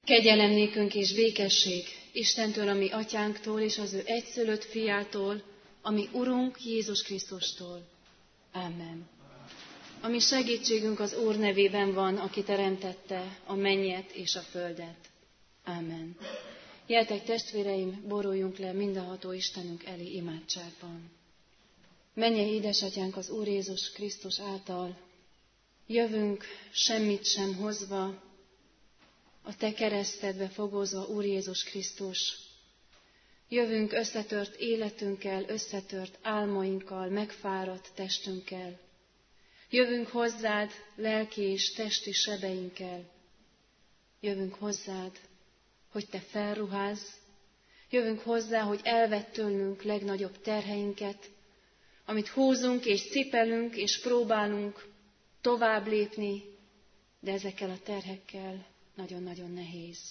Kegyelem nékünk és békesség Istentől, a mi atyánktól, és az ő egyszülött fiától, a mi Urunk Jézus Krisztustól. Amen. A mi segítségünk az Úr nevében van, aki teremtette a mennyet és a földet. Amen. Gyertek, testvéreim, boruljunk le mindenható Istenünk elé imádságban. Mennyei édesatyánk az Úr Jézus Krisztus által, jövünk semmit sem hozva, a te keresztedbe fogozva, Úr Jézus Krisztus. Jövünk összetört életünkkel, összetört álmainkkal, megfáradt testünkkel. Jövünk hozzád lelki és testi sebeinkkel. Jövünk hozzád, hogy te felruházz. Jövünk hozzá, hogy elvedd tőlünk legnagyobb terheinket, amit húzunk és cipelünk és próbálunk tovább lépni, de ezekkel a terhekkel nagyon-nagyon nehéz.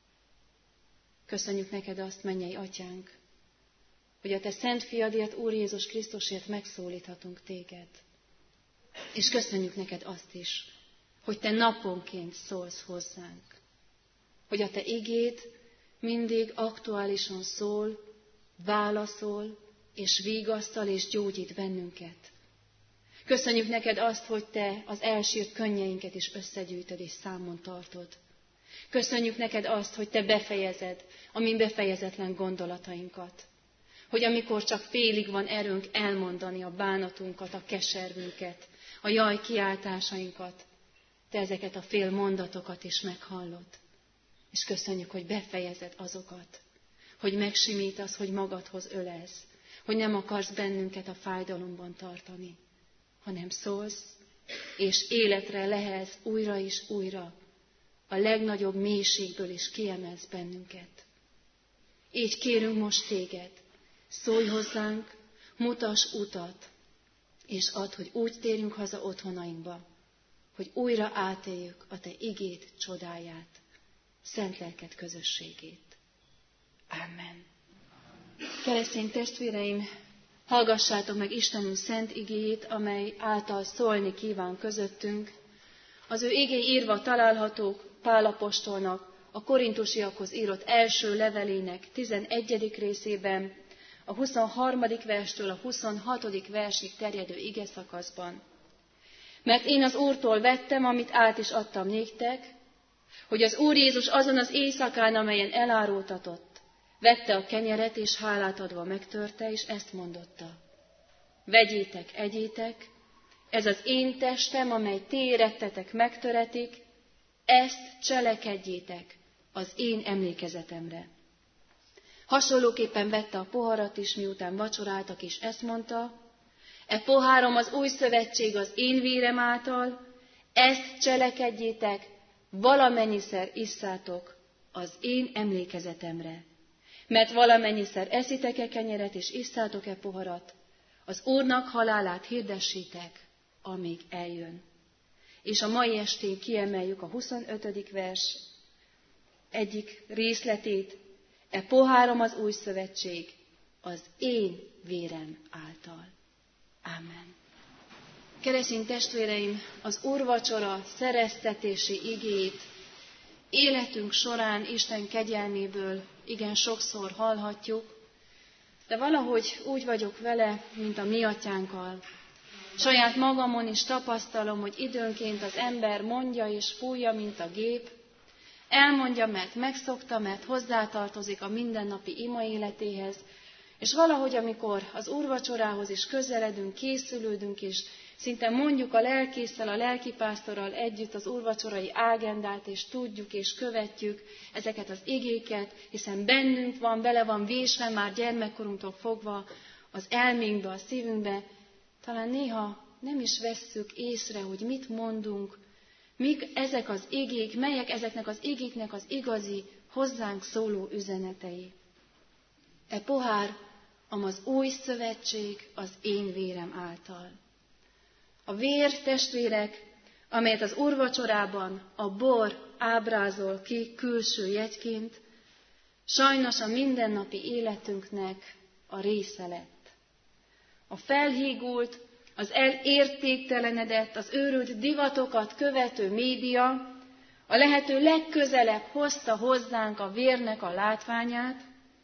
Köszönjük neked azt, mennyei atyánk, hogy a te szent fiadért, Úr Jézus Krisztusért megszólíthatunk téged. És köszönjük neked azt is, hogy te naponként szólsz hozzánk. Hogy a te igéd mindig aktuálisan szól, válaszol, és vigasztal, és gyógyít bennünket. Köszönjük neked azt, hogy te az elsírt könnyeinket is összegyűjtöd és számon tartod. Köszönjük neked azt, hogy te befejezed a mi befejezetlen gondolatainkat. Hogy amikor csak félig van erőnk elmondani a bánatunkat, a keservünket, a jaj kiáltásainkat, te ezeket a fél mondatokat is meghallod. És köszönjük, hogy befejezed azokat, hogy megsimítasz, hogy magadhoz ölelsz, hogy nem akarsz bennünket a fájdalomban tartani, hanem szólsz, és életre lehelsz újra és újra, a legnagyobb mélységből is kiemelsz bennünket. Így kérünk most téged, szólj hozzánk, mutass utat, és add, hogy úgy térjünk haza otthonainkba, hogy újra átéljük a te igéd csodáját, szent lelked közösségét. Amen. Keresztény testvéreim, hallgassátok meg Istenünk szent igéjét, amely által szólni kíván közöttünk. Az ő igéi írva találhatók Pál apostolnak a korintusiakhoz írott első levelének 11. részében, a 23. verstől a 26. versig terjedő igeszakaszban. Mert én az Úrtól vettem, amit át is adtam néktek, hogy az Úr Jézus azon az éjszakán, amelyen elárultatott, vette a kenyeret, és hálát adva megtörte, és ezt mondotta: vegyétek, egyétek, ez az én testem, amely ti érettetek megtöretik, ezt cselekedjétek az én emlékezetemre. Hasonlóképpen vette a poharat is, miután vacsoráltak, és ezt mondta: e pohárom az új szövetség az én vérem által, ezt cselekedjétek, valamennyiszer isszátok az én emlékezetemre. Mert valamennyiszer eszitek-e kenyeret, és isszátok-e poharat, az Úrnak halálát hirdessétek, amíg eljön. És a mai estén kiemeljük a 25. vers egyik részletét: e pohárom az új szövetség az én vérem által. Amen. Keresztény testvéreim, az úrvacsora szereztetési igéjét életünk során Isten kegyelméből igen sokszor hallhatjuk, de valahogy úgy vagyok vele, mint a mi atyánkkal. Saját magamon is tapasztalom, hogy időnként az ember mondja és fújja, mint a gép. Elmondja, mert megszokta, mert hozzátartozik a mindennapi ima életéhez, és valahogy, amikor az úrvacsorához is közeledünk, készülődünk, és szinte mondjuk a lelkésszel, a lelkipásztorral együtt az úrvacsorai ágendát, és tudjuk és követjük ezeket az igéket, hiszen bennünk van, bele van vésve már gyermekkorunktól fogva az elménkbe, a szívünkbe. Talán néha nem is vesszük észre, hogy mit mondunk, mik ezek az igék, melyek ezeknek az igéknek az igazi, hozzánk szóló üzenetei. E pohár, az új szövetség az én vérem által. A vér, testvérek, amelyet az úrvacsorában a bor ábrázol ki külső jegyként, sajnos a mindennapi életünknek a része lett. A felhígult, az elértéktelenedett, az őrült divatokat követő média a lehető legközelebb hozta hozzánk a vérnek a látványát.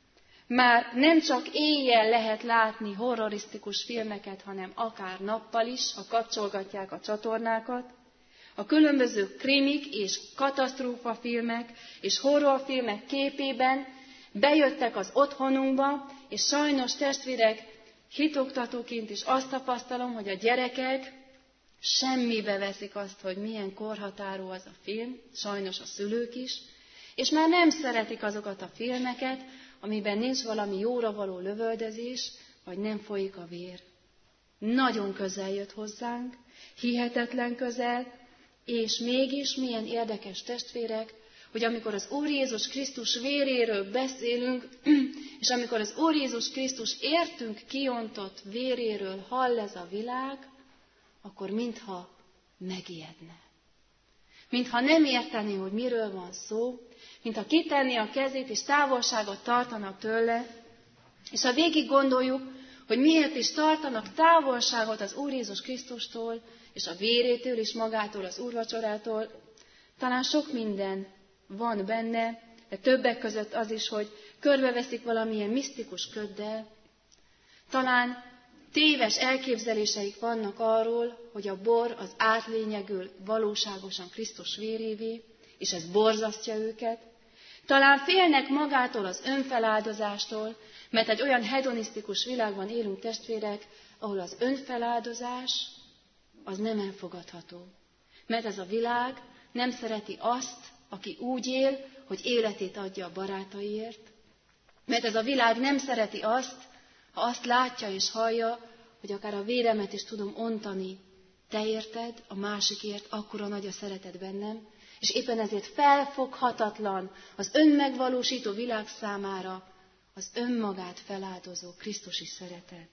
Már nem csak éjjel lehet látni horrorisztikus filmeket, hanem akár nappal is, ha kapcsolgatják a csatornákat. A különböző krimik és katasztrófafilmek és horrorfilmek képében bejöttek az otthonunkba, és sajnos testvérek, hitoktatóként is azt tapasztalom, hogy a gyerekek semmibe veszik azt, hogy milyen korhatárú az a film, sajnos a szülők is, és már nem szeretik azokat a filmeket, amiben nincs valami jóra való lövöldözés, vagy nem folyik a vér. Nagyon közel jött hozzánk, hihetetlen közel, és mégis milyen érdekes testvérek, hogy amikor az Úr Jézus Krisztus véréről beszélünk, és amikor az Úr Jézus Krisztus értünk kiontott véréről hall ez a világ, akkor mintha megijedne. Mintha nem értené, hogy miről van szó, mintha kitenni a kezét és távolságot tartanak tőle, és ha végig gondoljuk, hogy miért is tartanak távolságot az Úr Jézus Krisztustól, és a vérétől, és magától, az úrvacsorától, talán sok minden van benne, de többek között az is, hogy körbeveszik valamilyen misztikus köddel. Talán téves elképzeléseik vannak arról, hogy a bor az átlényegül valóságosan Krisztus vérévé, és ez borzasztja őket. Talán félnek magától az önfeláldozástól, mert egy olyan hedonisztikus világban élünk, testvérek, ahol az önfeláldozás az nem elfogadható. Mert ez a világ nem szereti azt, aki úgy él, hogy életét adja a barátaiért. Mert ez a világ nem szereti azt, ha azt látja és hallja, hogy akár a véremet is tudom ontani, te érted, a másikért akkora nagy a szeretet bennem, és éppen ezért felfoghatatlan az önmegvalósító világ számára az önmagát feláldozó krisztusi szeretet.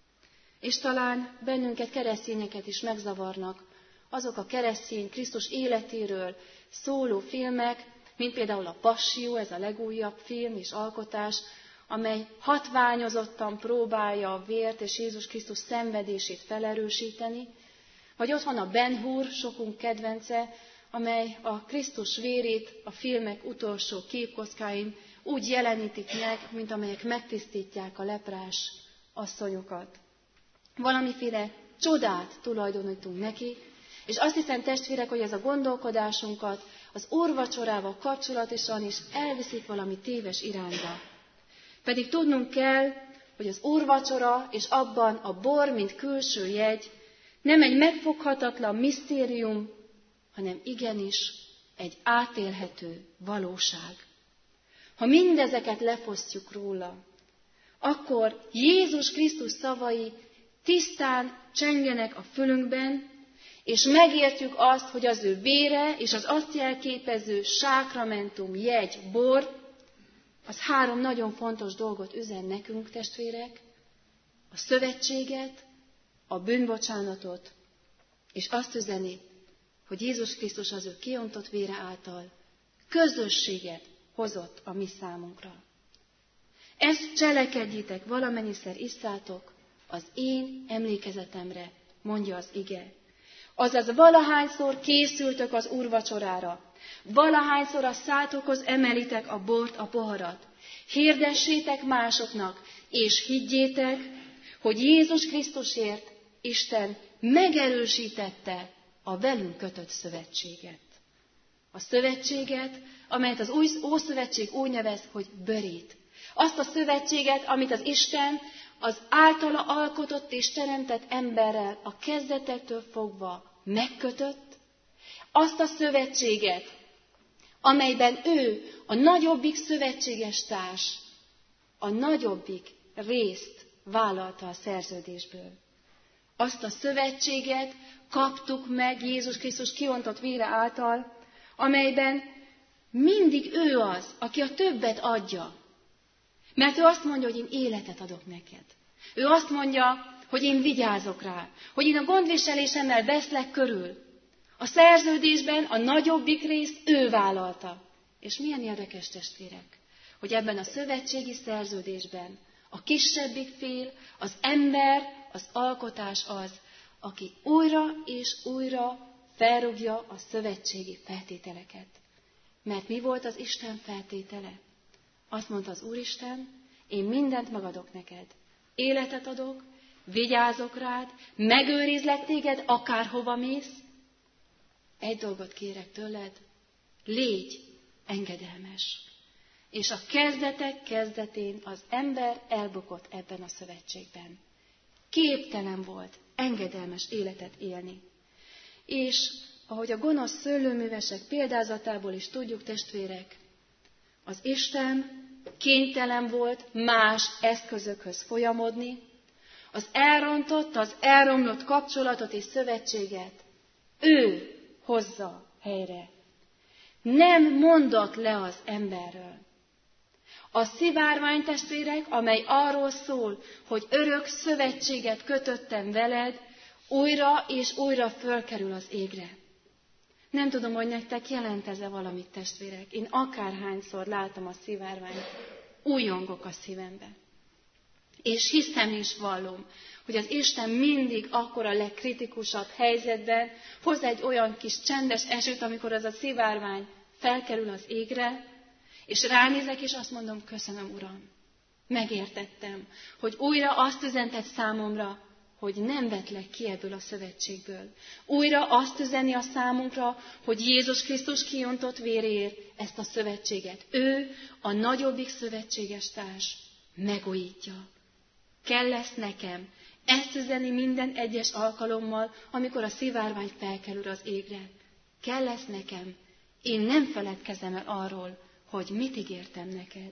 És talán bennünket, keresztényeket is megzavarnak azok a keresztény Krisztus életéről szóló filmek, mint például a Passió, ez a legújabb film és alkotás, amely hatványozottan próbálja a vért és Jézus Krisztus szenvedését felerősíteni, vagy ott van a Ben Hur, sokunk kedvence, amely a Krisztus vérét a filmek utolsó képkockáin úgy jelenítik meg, mint amelyek megtisztítják a leprás asszonyokat. Valamiféle csodát tulajdonítunk neki, és azt hiszem, testvérek, hogy ez a gondolkodásunkat az úrvacsorával kapcsolatosan is elviszik valami téves irányba. Pedig tudnunk kell, hogy az úrvacsora és abban a bor, mint külső jegy, nem egy megfoghatatlan misztérium, hanem igenis egy átélhető valóság. Ha mindezeket lefosztjuk róla, akkor Jézus Krisztus szavai tisztán csengenek a fülünkben, és megértjük azt, hogy az ő vére és az azt jelképező sákramentum, jegy, bor, az 3 nagyon fontos dolgot üzen nekünk, testvérek, a szövetséget, a bűnbocsánatot, és azt üzeni, hogy Jézus Krisztus az ő kiontott vére által közösséget hozott a mi számunkra. Ezt cselekedjétek, valamennyiszer isszátok az én emlékezetemre, mondja az ige. Azaz valahányszor készültök az úrvacsorára, valahányszor a szátokhoz emelitek a bort, a poharat. Hirdessétek másoknak, és higgyétek, hogy Jézus Krisztusért Isten megerősítette a velünk kötött szövetséget. A szövetséget, amelyet az Ószövetség úgy nevez, hogy börét. Azt a szövetséget, amit az Isten az általa alkotott és teremtett emberrel a kezdetektől fogva megkötött, azt a szövetséget, amelyben ő, a nagyobbik szövetséges társ, a nagyobbik részt vállalta a szerződésből. Azt a szövetséget kaptuk meg Jézus Krisztus kiontott vére által, amelyben mindig ő az, aki a többet adja. Mert ő azt mondja, hogy én életet adok neked. Ő azt mondja, hogy én vigyázok rá, hogy én a gondviselésemmel veszlek körül. A szerződésben a nagyobbik részt ő vállalta. És milyen érdekes, testvérek, hogy ebben a szövetségi szerződésben a kisebbik fél, az ember, az alkotás az, aki újra és újra felrúgja a szövetségi feltételeket. Mert mi volt az Isten feltétele? Azt mondta az Úristen, én mindent megadok neked. Életet adok, vigyázok rád, megőrizlek téged, akárhova mész. Egy dolgot kérek tőled, légy engedelmes. És a kezdetek kezdetén az ember elbukott ebben a szövetségben. Képtelen volt engedelmes életet élni. És ahogy a gonosz szőlőművesek példázatából is tudjuk, testvérek, az Isten kénytelen volt más eszközökhöz folyamodni, az elromlott kapcsolatot és szövetséget ő hozza helyre. Nem mondott le az emberről. A szivárvány, testvérek, amely arról szól, hogy örök szövetséget kötöttem veled, újra és újra fölkerül az égre. Nem tudom, hogy nektek jelent ez-e valamit, testvérek. Én akárhányszor látom a szivárványt, újjongok a szívembe. És hiszem és vallom, hogy az Isten mindig akkor a legkritikusabb helyzetben hoz egy olyan kis csendes esőt, amikor az a szivárvány felkerül az égre, és ránézek, és azt mondom, köszönöm, Uram, megértettem, hogy újra azt üzented számomra, hogy nem vetlek ki ebből a szövetségből. Újra azt üzeni a számunkra, hogy Jézus Krisztus kiontott véréért ezt a szövetséget. Ő, a nagyobbik szövetséges társ, megújítja. Kell lesz nekem ezt üzeni minden egyes alkalommal, amikor a szivárvány felkerül az égre. Kell lesz nekem. Én nem feledkezem el arról, hogy mit ígértem neked.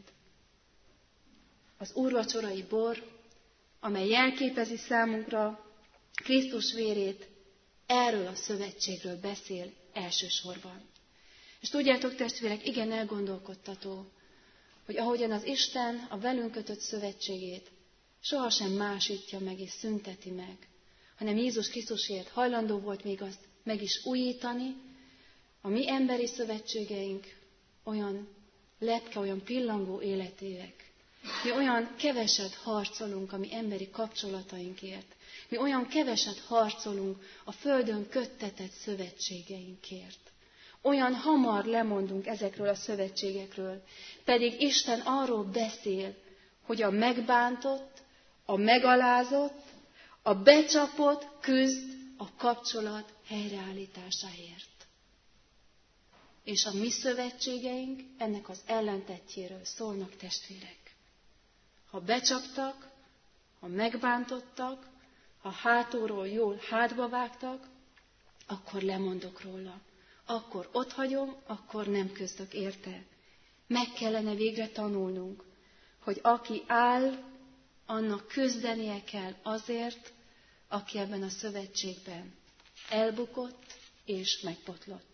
Az úrvacsorai bor, amely jelképezi számunkra Krisztus vérét, erről a szövetségről beszél elsősorban. És tudjátok, testvérek, igen elgondolkodtató, hogy ahogyan az Isten a velünk kötött szövetségét sohasem másítja meg és szünteti meg, hanem Jézus Krisztusért hajlandó volt még azt meg is újítani, a mi emberi szövetségeink olyan lepke, olyan pillangó életévek. Mi olyan keveset harcolunk a mi emberi kapcsolatainkért. Mi olyan keveset harcolunk a földön köttetett szövetségeinkért. Olyan hamar lemondunk ezekről a szövetségekről. Pedig Isten arról beszél, hogy a megbántott, a megalázott, a becsapott küzd a kapcsolat helyreállításáért. És a mi szövetségeink ennek az ellentettjéről szólnak, testvérek. Ha becsaptak, ha megbántottak, ha hátulról jól hátba vágtak, akkor lemondok róla. Akkor otthagyom, akkor nem küzdök érte. Meg kellene végre tanulnunk, hogy aki áll, annak küzdenie kell azért, aki ebben a szövetségben elbukott és megbotlott.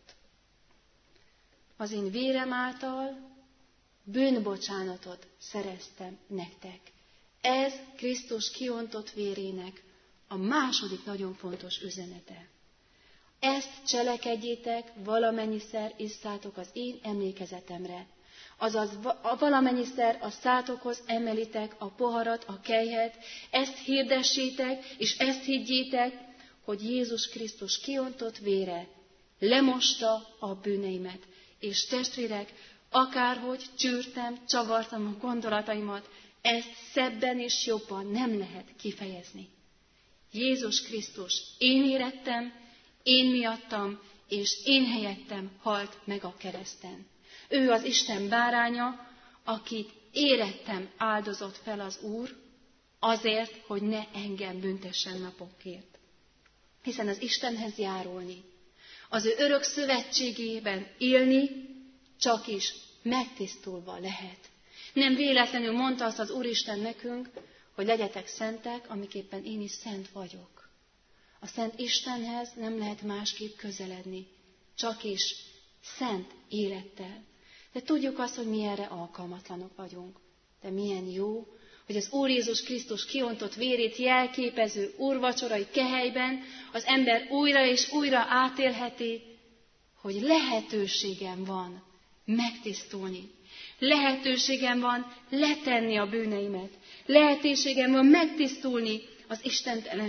Az én vérem által bűnbocsánatot szereztem nektek. Ez Krisztus kiontott vérének a második nagyon fontos üzenete. Ezt cselekedjétek, valamennyiszer isszátok az én emlékezetemre. Azaz valamennyiszer a szátokhoz emelitek a poharat, a kelyhet, ezt hirdessétek, és ezt higgyétek, hogy Jézus Krisztus kiontott vére lemosta a bűneimet. És testvérek, akárhogy csűrtem, csavartam a gondolataimat, ezt szebben és jobban nem lehet kifejezni. Jézus Krisztus én érettem, én miattam, és én helyettem halt meg a kereszten. Ő az Isten báránya, akit érettem áldozott fel az Úr, azért, hogy ne engem büntessen napokért. Hiszen az Istenhez járulni, az ő örök szövetségében élni, csak is megtisztulva lehet. Nem véletlenül mondta azt az Úristen nekünk, hogy legyetek szentek, amiképpen én is szent vagyok. A Szent Istenhez nem lehet másképp közeledni, csak is szent élettel. De tudjuk azt, hogy mi erre alkalmatlanok vagyunk. De milyen jó, hogy az Úr Jézus Krisztus kiontott vérét jelképező úrvacsorai kehelyben az ember újra és újra átélheti, hogy lehetőségem van megtisztulni. Lehetőségem van letenni a bűneimet. Lehetőségem van megtisztulni az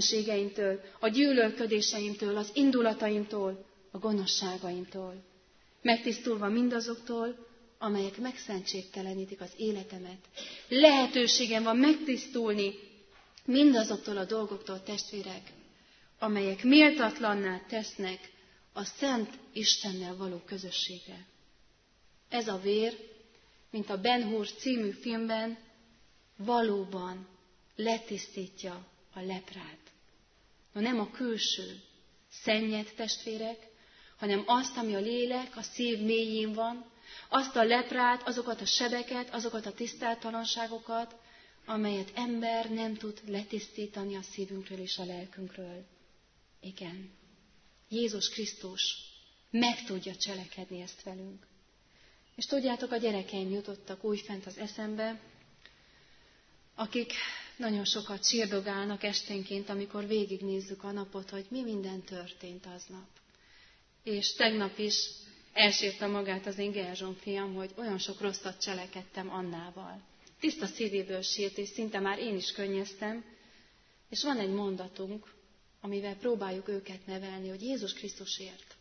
istentelenségeimtől, a gyűlölködéseimtől, az indulataimtól, a gonoszságaimtól. megtisztulva mindazoktól, amelyek megszentségtelenítik az életemet. Lehetőségem van megtisztulni mindazoktól a dolgoktól, testvérek, amelyek méltatlanná tesznek a Szent Istennel való közösségre. Ez a vér, mint a Ben Hur című filmben, valóban letisztítja a leprát. No, nem a külső szennyet, testvérek, hanem azt, ami a lélek, a szív mélyén van, azt a leprát, azokat a sebeket, azokat a tisztátalanságokat, amelyet ember nem tud letisztítani a szívünkről és a lelkünkről. Igen, Jézus Krisztus meg tudja cselekedni ezt velünk. És tudjátok, a gyerekeim jutottak újfent az eszembe, akik nagyon sokat sírdogálnak esténként, amikor végignézzük a napot, hogy mi minden történt aznap. És tegnap is elsírta magát az én Gerzson fiam, hogy olyan sok rosszat cselekedtem Annával. Tiszta szívéből sírt, és szinte már én is könnyeztem. És van egy mondatunk, amivel próbáljuk őket nevelni, hogy Jézus Krisztusért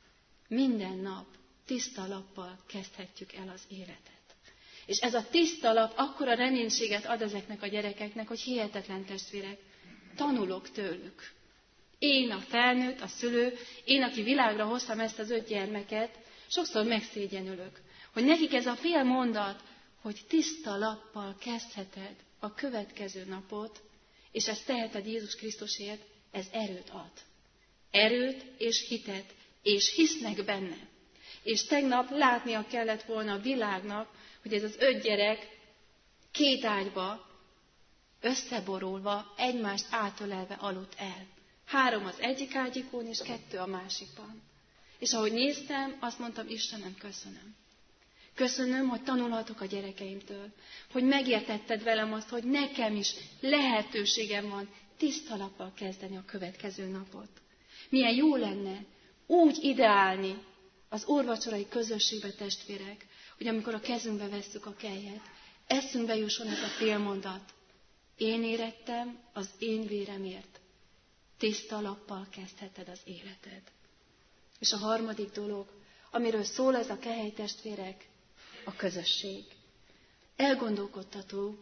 minden nap tiszta lappal kezdhetjük el az életet. És ez a tiszta lap akkora reménységet ad ezeknek a gyerekeknek, hogy hihetetlen, testvérek, tanulok tőlük. Én, a felnőtt, a szülő, én, aki világra hoztam ezt az 5 gyermeket, sokszor megszégyenülök, hogy nekik ez a fél mondat, hogy tiszta lappal kezdheted a következő napot, és ezt teheted Jézus Krisztusért, ez erőt ad. Erőt és hitet, és hisznek benne. És tegnap látnia kellett volna a világnak, hogy ez az 5 gyerek 2 ágyba, összeborulva, egymást átölelve aludt el. 3 az egyik ágyikon, és 2 a másikban. És ahogy néztem, azt mondtam, Istenem, köszönöm. Köszönöm, hogy tanulhatok a gyerekeimtől, hogy megértetted velem azt, hogy nekem is lehetőségem van tiszta lappal kezdeni a következő napot. Milyen jó lenne úgy ideálni az úrvacsorai közösségbe, testvérek, hogy amikor a kezünkbe vesszük a kelyet, eszünkbe jusson ez a félmondat. Én érettem az én véremért. Tiszta lappal kezdheted az életed. És a harmadik dolog, amiről szól ez a kehely, testvérek, a közösség. Elgondolkodtató,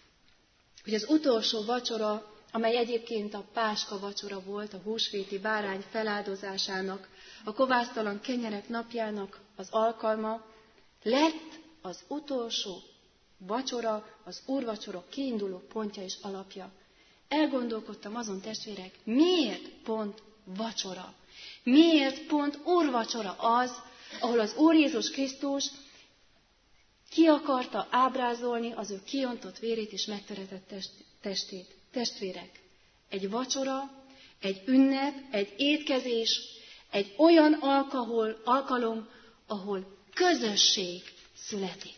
hogy az utolsó vacsora, amely egyébként a Páska vacsora volt, a húsvéti bárány feláldozásának, a kovásztalan kenyerek napjának az alkalma, lett az utolsó vacsora, az úrvacsorok kiinduló pontja és alapja. Elgondolkodtam azon, testvérek, miért pont vacsora? Miért pont úrvacsora az, ahol az Úr Jézus Krisztus ki akarta ábrázolni az ő kiontott vérét és megtöretett testét? Testvérek, egy vacsora, egy ünnep, egy étkezés, egy olyan alkalom, ahol közösség születik.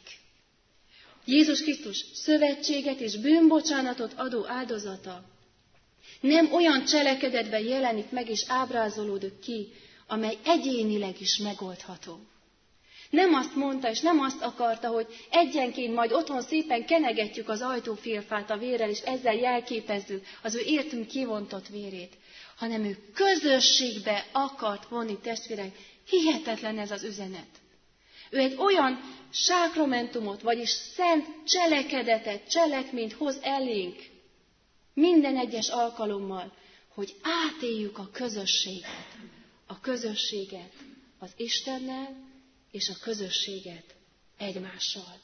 Jézus Krisztus szövetséget és bűnbocsánatot adó áldozata nem olyan cselekedetben jelenik meg és ábrázolódik ki, amely egyénileg is megoldható. Nem azt mondta, és nem azt akarta, hogy egyenként majd otthon szépen kenegetjük az ajtófélfát a vérrel, és ezzel jelképezzük az ő értünk kivontott vérét, hanem ő közösségbe akart vonni, testvérek. Hihetetlen ez az üzenet. Ő egy olyan sákramentumot, vagyis szent cselekedetet, cselekményt hoz elénk minden egyes alkalommal, hogy átéljük a közösséget az Istennel, és a közösséget egymással.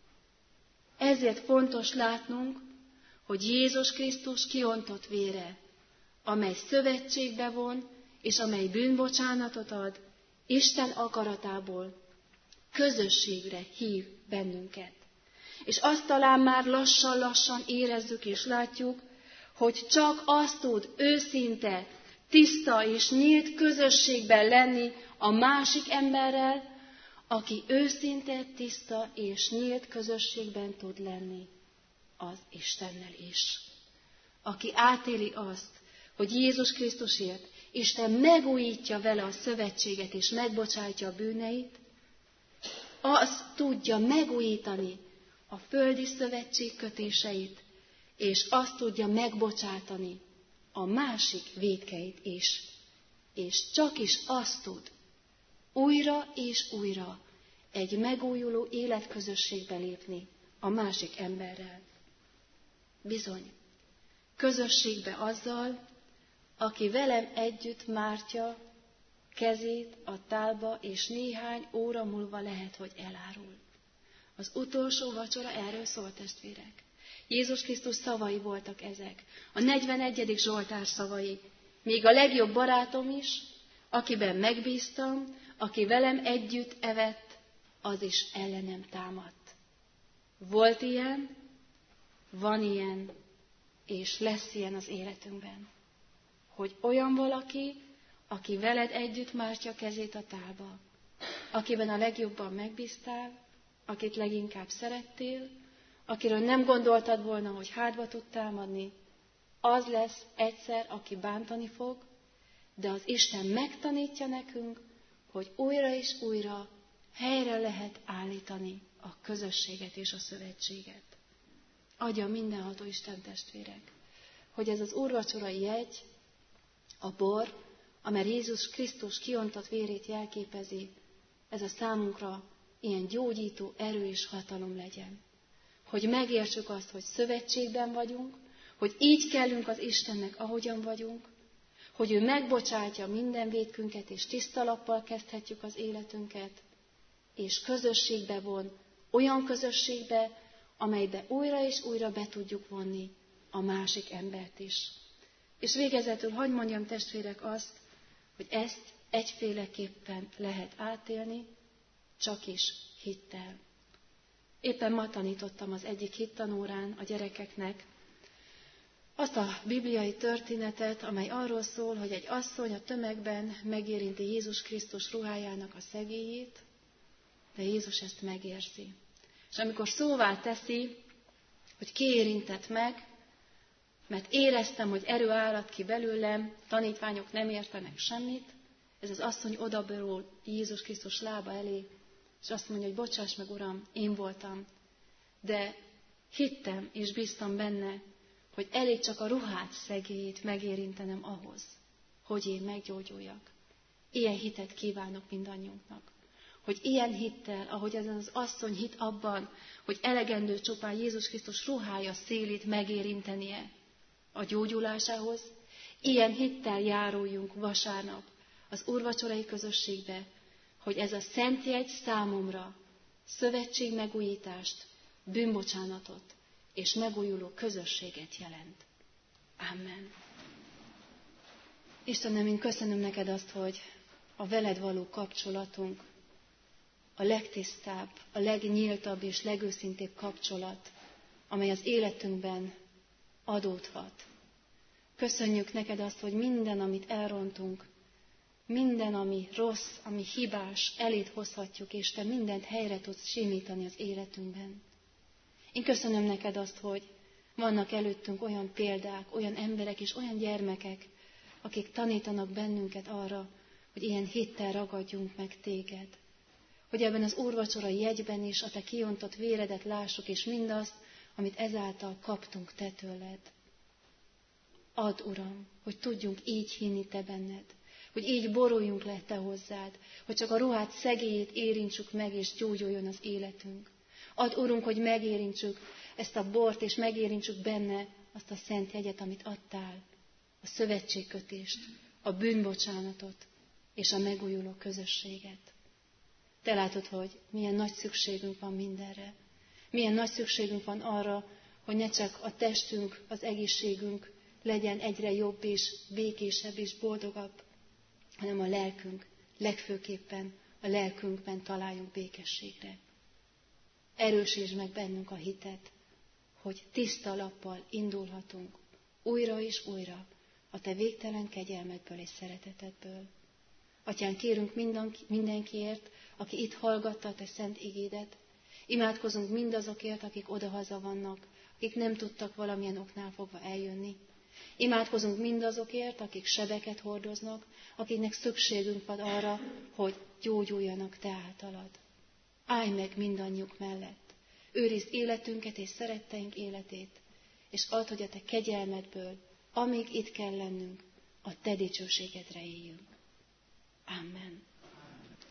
Ezért fontos látnunk, hogy Jézus Krisztus kiontott vére, amely szövetségbe von, és amely bűnbocsánatot ad, Isten akaratából közösségre hív bennünket. És azt talán már lassan-lassan érezzük és látjuk, hogy csak az tud őszinte, tiszta és nyílt közösségben lenni a másik emberrel, aki őszinte, tiszta és nyílt közösségben tud lenni az Istennel is. Aki átéli azt, hogy Jézus Krisztusért Isten megújítja vele a szövetséget és megbocsátja a bűneit, az tudja megújítani a földi szövetség kötéseit, és azt tudja megbocsátani a másik vétkeit is. És csak is azt tud újra és újra egy megújuló életközösségbe lépni a másik emberrel. Bizony, közösségbe azzal, aki velem együtt mártja kezét a tálba, és néhány óra múlva lehet, hogy elárul. Az utolsó vacsora erről szól, testvérek. Jézus Krisztus szavai voltak ezek. A 41. Zsoltár szavai. Még a legjobb barátom is, akiben megbíztam, aki velem együtt evett, az is ellenem támadt. Volt ilyen, van ilyen, és lesz ilyen az életünkben. Hogy olyan valaki, aki veled együtt mártja kezét a tálba, akiben a legjobban megbíztál, akit leginkább szerettél, akiről nem gondoltad volna, hogy hátba tud támadni, az lesz egyszer, aki bántani fog, de az Isten megtanítja nekünk, hogy újra és újra helyre lehet állítani a közösséget és a szövetséget. Adja mindenható Isten, testvérek, hogy ez az úrvacsorai jegy, a bor, amely Jézus Krisztus kiontott vérét jelképezi, ez a számunkra ilyen gyógyító erő és hatalom legyen. Hogy megértsük azt, hogy szövetségben vagyunk, hogy így kellünk az Istennek, ahogyan vagyunk, hogy ő megbocsátja minden vétkünket, és tiszta lappal kezdhetjük az életünket, és közösségbe von, olyan közösségbe, amelybe újra és újra be tudjuk vonni a másik embert is. És végezetül hadd mondjam, testvérek, azt, hogy ezt egyféleképpen lehet átélni, csak is hittel. Éppen ma tanítottam az egyik hittanórán a gyerekeknek azt a bibliai történetet, amely arról szól, hogy egy asszony a tömegben megérinti Jézus Krisztus ruhájának a szegélyét, de Jézus ezt megérzi. És amikor szóvá teszi, hogy ki érintett meg, mert éreztem, hogy erő állat ki belőlem, tanítványok nem értenek semmit, ez az asszony odaborul Jézus Krisztus lába elé, és azt mondja, hogy bocsáss meg, Uram, én voltam, de hittem és bíztam benne, hogy elég csak a ruhát szegélyét megérintenem ahhoz, hogy én meggyógyuljak. Ilyen hitet kívánok mindannyiunknak. Hogy ilyen hittel, ahogy ez az asszony hit abban, hogy elegendő csupán Jézus Krisztus ruhája szélét megérintenie a gyógyulásához, ilyen hittel járuljunk vasárnap az úrvacsorai közösségbe, hogy ez a szent jegy számomra szövetség megújítást, bűnbocsánatot és megújuló közösséget jelent. Amen. Istenem, én köszönöm neked azt, hogy a veled való kapcsolatunk a legtisztább, a legnyíltabb és legőszintébb kapcsolat, amely az életünkben adódhat. Köszönjük neked azt, hogy minden, amit elrontunk, minden, ami rossz, ami hibás, eléd hozhatjuk, és te mindent helyre tudsz simítani az életünkben. Én köszönöm neked azt, hogy vannak előttünk olyan példák, olyan emberek és olyan gyermekek, akik tanítanak bennünket arra, hogy ilyen hittel ragadjunk meg téged. Hogy ebben az úrvacsorai jegyben is a te kiontott véredet lássuk, és mindazt, amit ezáltal kaptunk te tőled. Add, Uram, hogy tudjunk így hinni te benned, hogy így boruljunk le te hozzád, hogy csak a ruhád szegélyét érintsük meg, és gyógyuljon az életünk. Add, Urunk, hogy megérintsük ezt a bort, és megérintsük benne azt a szent jegyet, amit adtál, a szövetségkötést, a bűnbocsánatot és a megújuló közösséget. Te látod, hogy milyen nagy szükségünk van mindenre. Milyen nagy szükségünk van arra, hogy ne csak a testünk, az egészségünk legyen egyre jobb és békésebb és boldogabb, hanem a lelkünk, legfőképpen a lelkünkben találjunk békességre. Erősítsd meg bennünk a hitet, hogy tiszta lappal indulhatunk újra és újra a te végtelen kegyelmedből és szeretetedből. Atyán, kérünk mindenkiért, aki itt hallgatta a te szent igédet. Imádkozunk mindazokért, akik odahaza vannak, akik nem tudtak valamilyen oknál fogva eljönni. Imádkozunk mindazokért, akik sebeket hordoznak, akiknek szükségünk van arra, hogy gyógyuljanak te általad. Állj meg mindannyiuk mellett. Őrizd életünket és szeretteink életét, és add, hogy a te kegyelmedből, amíg itt kell lennünk, a te dicsőségedre éljünk. Amen.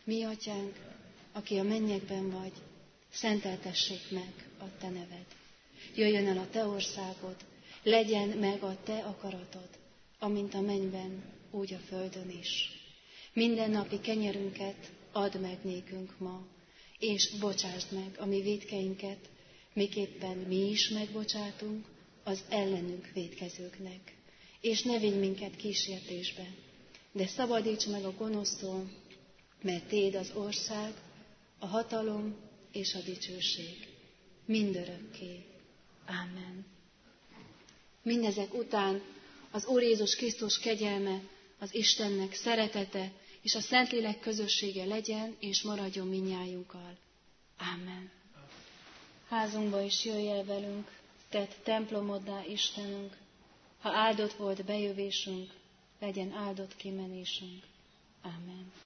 Mi atyánk, aki a mennyekben vagy, szenteltessék meg a te neved. Jöjjön el a te országod, legyen meg a te akaratod, amint a mennyben, úgy a földön is. Mindennapi kenyerünket add meg nékünk ma, és bocsásd meg a mi vétkeinket, miképpen mi is megbocsátunk az ellenünk vétkezőknek. És ne vigy minket kísértésbe, de szabadíts meg a gonosztól, mert Téd az ország, a hatalom és a dicsőség mindörökké. Ámen. Mindezek után az Úr Jézus Krisztus kegyelme, az Istennek szeretete és a Szentlélek közössége legyen és maradjon minnyájunkkal. Ámen. Házunkba is jöjj el velünk, tedd templomoddá Istenünk, ha áldott volt bejövésünk, legyen áldott kimenésünk. Ámen.